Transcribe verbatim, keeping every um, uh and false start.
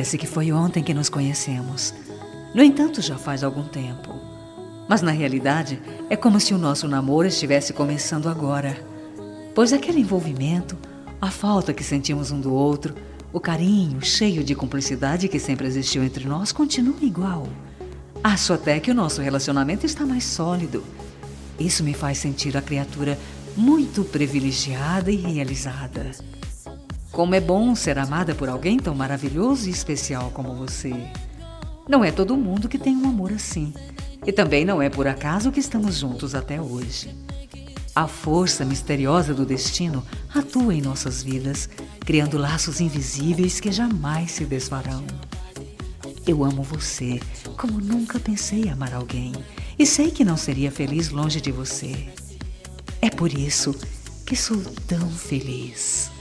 Parece que foi ontem que nos conhecemos. No entanto, já faz algum tempo. Mas na realidade, é como se o nosso namoro estivesse começando agora. Pois aquele envolvimento, a falta que sentimos um do outro, o carinho cheio de cumplicidade que sempre existiu entre nós continua igual. Acho até que o nosso relacionamento está mais sólido. Isso me faz sentir a criatura muito privilegiada e realizada. Como é bom ser amada por alguém tão maravilhoso e especial como você. Não é todo mundo que tem um amor assim. E também não é por acaso que estamos juntos até hoje. A força misteriosa do destino atua em nossas vidas, criando laços invisíveis que jamais se desfarão. Eu amo você como nunca pensei amar alguém e sei que não seria feliz longe de você. É por isso que sou tão feliz.